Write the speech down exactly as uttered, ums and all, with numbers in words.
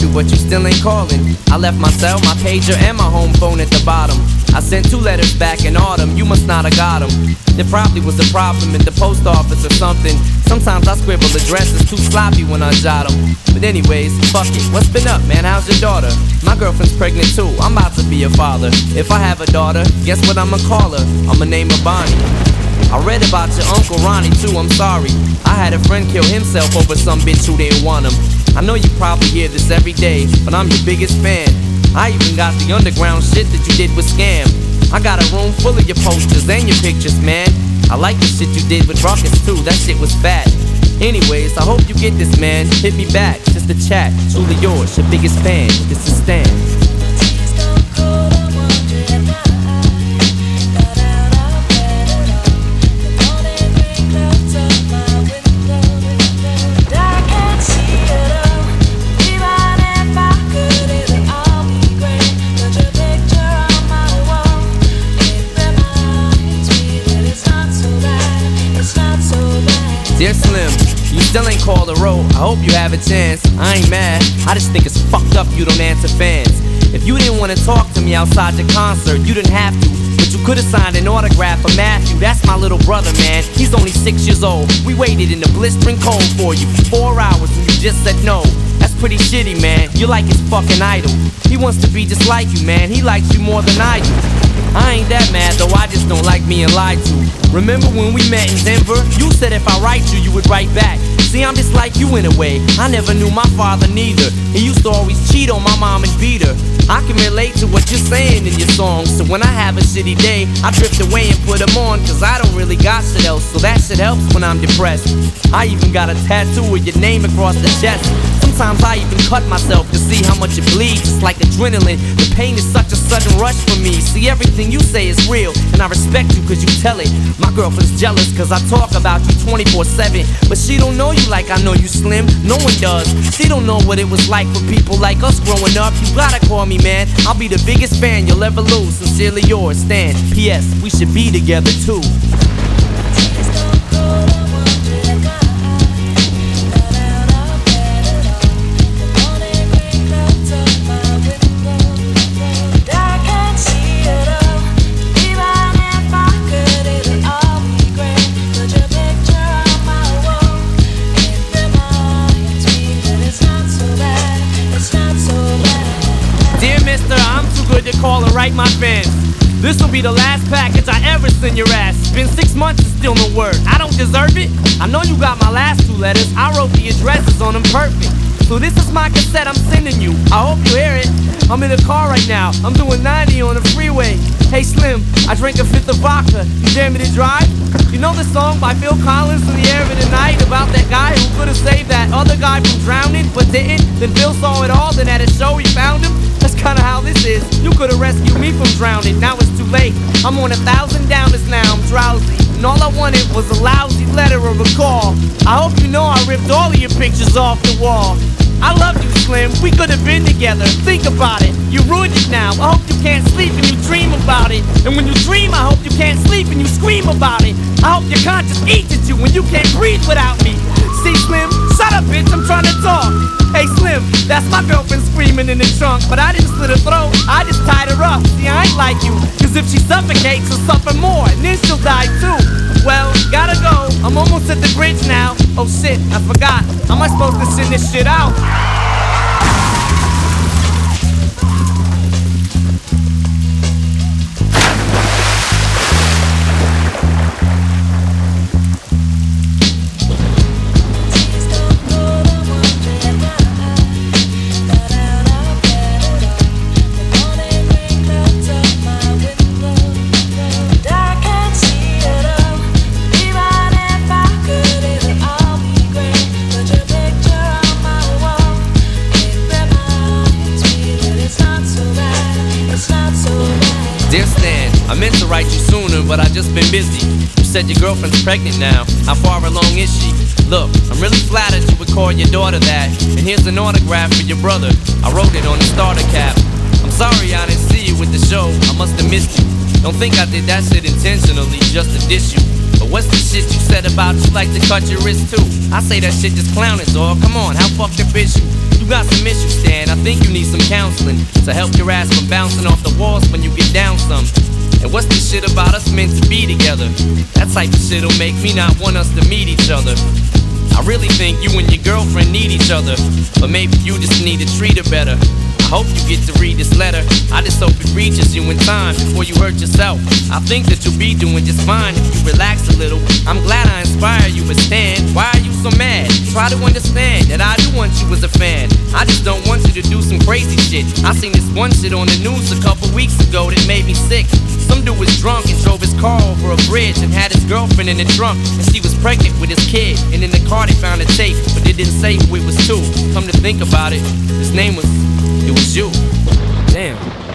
you, but you still ain't calling. I left my cell, my pager, and my home phone at the bottom. I sent two letters back in autumn, you must not have got them. There probably was a problem in the post office or something. Sometimes I scribble addresses too sloppy when I jot them. But anyways, fuck it, what's been up, man? How's your daughter? My girlfriend's pregnant too, I'm about to be a father. If I have a daughter, guess what I'ma call her? I'ma name her Bonnie. I read about your Uncle Ronnie too, I'm sorry. I had a friend kill himself over some bitch who didn't want him. I know you probably hear this every day, but I'm your biggest fan. I even got the underground shit that you did with Scam. I got a room full of your posters and your pictures, man. I like the shit you did with Ruckus too, that shit was fat. Anyways, I hope you get this, man. Hit me back, just a chat. Truly yours, your biggest fan. This is Stan. Dear Slim, you still ain't called a road. I hope you have a chance. I ain't mad, I just think it's fucked up you don't answer fans. If you didn't want to talk to me outside your concert, you didn't have to, but you could've signed an autograph for Matthew. That's my little brother, man, he's only six years old. We waited in the blistering cold for you for four hours and you just said no. That's pretty shitty, man, you're like his fucking idol. He wants to be just like you, man, he likes you more than I do. I ain't that mad though, I just don't like being lied to. Remember when we met in Denver? You said if I write you, you would write back. See, I'm just like you in a way, I never knew my father neither. He used to always cheat on my mom and beat her. I can relate to what you're saying in your songs, so when I have a shitty day, I drift away and put them on, cause I don't really got shit else, so that shit helps when I'm depressed. I even got a tattoo with your name across the chest. Sometimes I even cut myself to see how much it bleeds. It's like adrenaline, the pain is such a sudden rush for me. See, everything you say is real, and I respect you cause you tell it. My girlfriend's jealous cause I talk about you twenty-four seven, but she don't know you like I know you, Slim. No one does. She don't know what it was like for people like us growing up. You gotta call me, man, I'll be the biggest fan you'll ever lose. Sincerely yours, Stan. P S We should be together too. Call and write my fans. This'll be the last package I ever send your ass. It's been six months and still no word. I don't deserve it. I know you got my last two letters. I wrote the addresses on them perfect. So this is my cassette I'm sending you. I hope you hear it. I'm in the car right now. I'm doing ninety on the freeway. Hey Slim, I drank a fifth of vodka. You dare me to drive? You know the song by Phil Collins, In the Air of the Night, about that guy who could've saved that other guy from drowning but didn't? Then Phil saw it all, then at a show he found him. That's kinda how this is. You could've rescued me from drowning, now it's too late. I'm on a thousand downers now, I'm drowsy, and all I wanted was a lousy letter or a call. I hope you know I ripped all of your pictures off the wall. I love you, Slim, we could've been together. Think about it, you ruined it now. I hope you can't sleep and you dream about it. And when you dream, I hope you can't sleep and you scream about it. I hope your conscience eats at you when you can't breathe without me. See, Slim, shut up, bitch, I'm trying to talk. Hey, Slim, that's my girlfriend screaming in the trunk, but I didn't slit her throat, I just tied her up. See, I ain't like you, cause if she suffocates, she'll suffer more, and then she'll die too. Well, gotta go, I'm almost at the bridge now. Oh shit, I forgot, how am I supposed to send this shit out? Dear Stan, I meant to write you sooner, but I just been busy. You said your girlfriend's pregnant now. How far along is she? Look, I'm really flattered you would call your daughter that. And here's an autograph for your brother. I wrote it on the starter cap. I'm sorry I didn't see you with the show. I must have missed you. Don't think I did that shit intentionally just to diss you. But what's the shit you said about you like to cut your wrist too? I say that shit just clowning, dawg. Come on, how fucked up is you? You got some issues, Stan. I think you need some counseling to help your ass from bouncing off the walls when you get down some. And what's this shit about us meant to be together? That type of shit'll make me not want us to meet each other. I really think you and your girlfriend need each other, but maybe you just need to treat her better. I hope you get to read this letter. I just hope it reaches you in time before you hurt yourself. I think that you'll be doing just fine if you relax a little. I'm glad I inspire you, but Stan, why are you so mad? Try to understand that I do want you as a fan. I just don't want you to do some crazy shit. I seen this one shit on the news a couple weeks ago that made me sick. Some dude was drunk and drove his car over a bridge and had his girlfriend in the trunk, and she was pregnant with his kid. And in the car they found a tape, but they didn't say who it was to. Come to think about it, his name was, it was you. Damn.